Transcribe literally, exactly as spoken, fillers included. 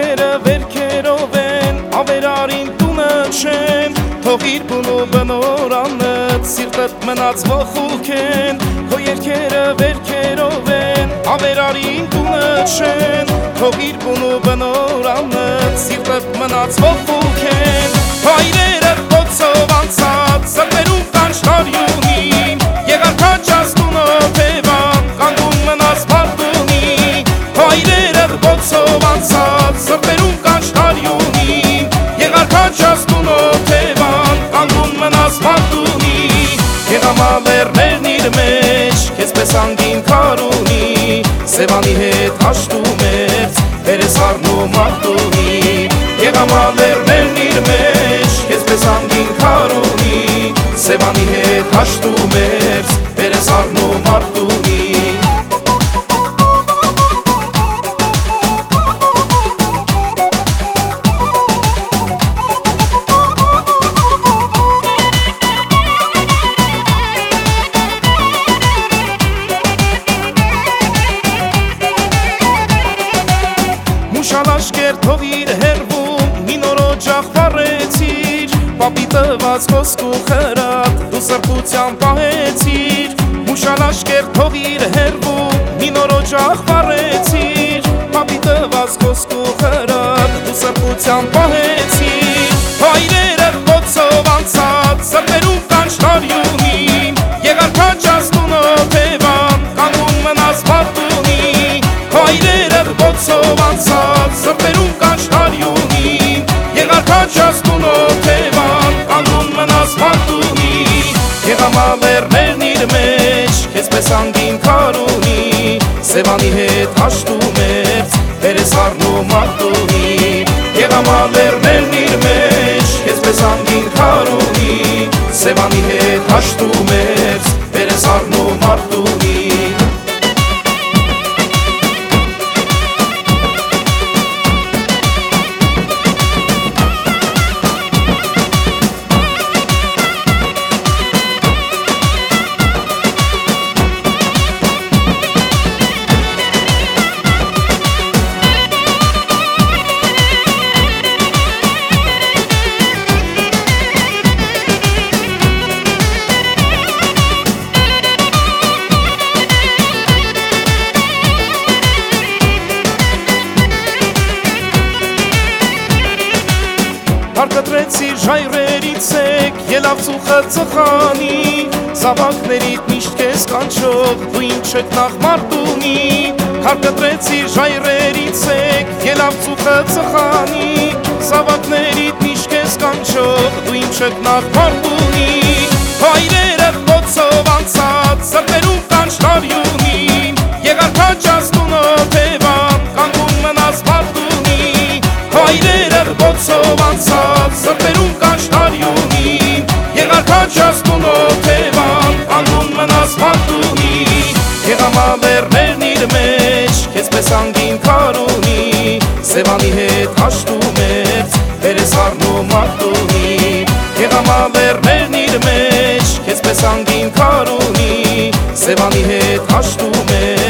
երկերը վերքերով են, ավերարին տունը չեն, թող իր բունու բնորանըտ, սիրտըտ մնաց ոխուք են, քո երկերը վերքերով են, ավերարին տունը չեն, թող իր բունու բնորանըտ, սիրտըտ մնաց ոխուք են, հայրերը ոցով անցած, սրտերում կան շարյունին, եղար քաչած տունով էվան, կանգուն մնաց մարդունի, հայրերը ոցով անցած, սրտերում կան շարյունին, եղար քաչած տունով էվան, կանգուն մնաց մարդունի, եղամալերներն իր մեջ, քեզպես անգին քարունի, Սևանի հետ հաշտում ես, երես առնում արտունի, եղամալերներն իր մեջ, քեզպես անգին քարունի, Սևանի հետ հաշտում ես, երես առնում արտունի։ Մուշալաշկեր թող իր հերվում, մին օրոջախ վառեցիր, պապի տված խոսք ու խրատ, դու սրտության պահեցիր, մուշալաշկեր թող իր հերվում, մին օրոջախ վառեցիր, պապի տված խոսք ու խրատ, դու սրտության պահեցիր, հայրերը ոցով անցած, սրտերում կան շարյունին, եղար քաչած տունով էվան, կանգուն մնաց մարդունի, հայրերը ոցով անցած, սրտերում կան շարյունին, եղար քաչած տունով էվան, կանգուն մնաց մարդունի, եղամալերներն իր մեջ, քեզպես անգին քարունի, Սևանի հետ հաշտում ես, երես առնում արտունի, եղամալերներն իր մեջ, քեզպես անգին քարունի, Սևանի հետ հաշտում ես, երես առնում արտունի։ Հարկտրեցիր ժայռերից եկ, ելավ ծուխը ծխանի, զավակներիդ միշտ կեզ կանչող, դու իմ չեք նախ մարդունի, հարկտրեցիր ժայռերից եկ, ելավ ծուխը ծխանի, զավակներիդ միշտ կեզ կանչող, դու իմ չեք նախ մարդունի, հայրերը ոցով անցած, սրտերում կան շարյունին, եղար քաչած տունով էվան, կանգուն մնաց մարդունի, հայրերը ոցով անցած, սրտերում կան շարյունին, եղար քաչած տունով էվան, կանգուն մնաց մարդունի, եղամալերներն իր մեջ, քեզպես անգին քարունի, Սևանի հետ հաշտում ես, երես առնում արտունի, եղամալերներն իր մեջ, քեզպես անգին քարունի, Սևանի հետ հաշտում ես,